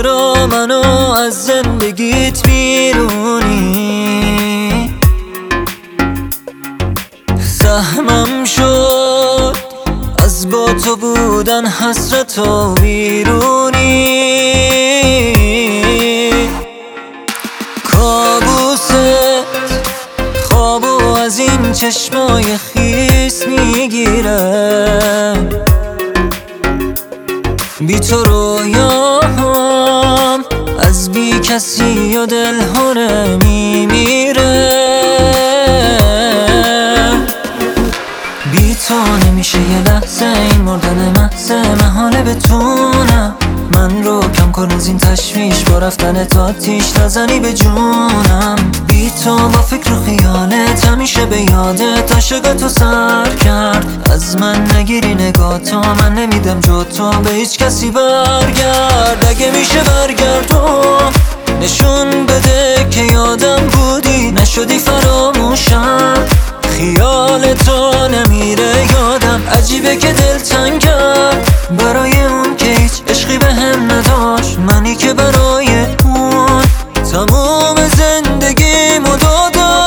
چرا منو از زندگیت بیرونی؟ زحمم شد از با تو بودن، حسرت و بیرونی. کابوست خوابو از این چشمای خیس میگیرم، بی تو رویام از بی کسی و دلهونه میمیره. بی تو نمیشه یه لحظه، این مردن محض محاله بتونم من رو کم کن از این تشویش، با رفتن تا آتیش نزنی به جونم. بی تو با فکر و خیالت همیشه به یادت عاشق تو سر کرد. از من نگیری نگاه تو، من نمیدم جو تو به هیچ کسی برگرد. اگه میشه برگردم نشون بده که یادم بودی، نشدی فراموشم. خیال تو نمیره یادم، عجیبه که دل تنگم برای اون که هیچ عشقی به هم نداشت. منی که برای اون تموم زندگیمو دادم.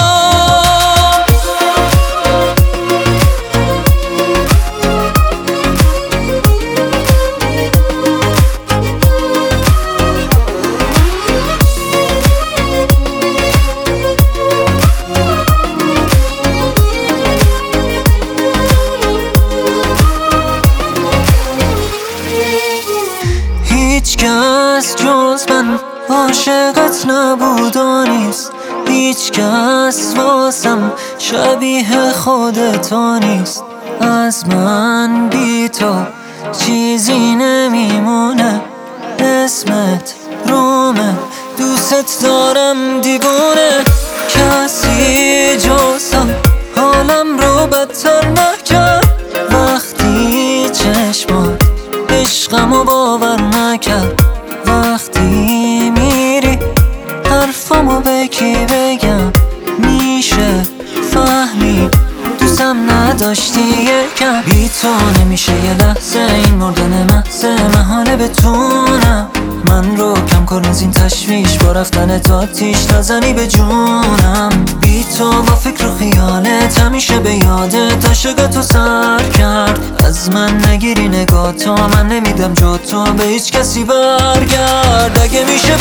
هیچ کس جز من عاشقت نبود و نیست، هیچ کس واسم شبیه خودت نیست. از من بی تو چیزی نمیمونه، اسمت رومه، دوست دارم دیوونه. کسی جزم حالم رو بدتر نکرد، وقتی چشمات عشقمو باور نکرد. وقتی میری حرفمو به کی بگم، میشه فهمید دوستم نداشتی یکم. بی تو نمیشه یه لحظه، این مردن محض محاله بتونم من رو کم کن از این تشویش، با رفتن تا آتیش نزنی به جونم. بی تو با فکر و خیالت همیشه به یادت عاشق تو سر کرد. از من نگیری نگاه تو، من نمیدم جو تو به هیچ کسی برگرد. اگه میشه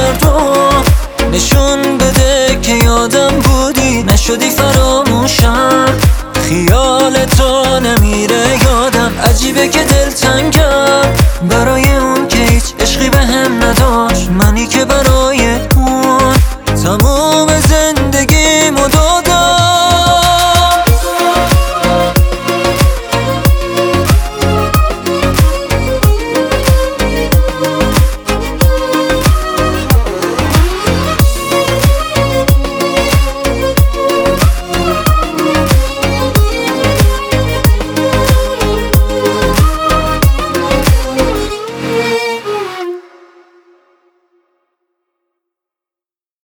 برگردم نشون بده که یادم بودی، نشدی فراموشم.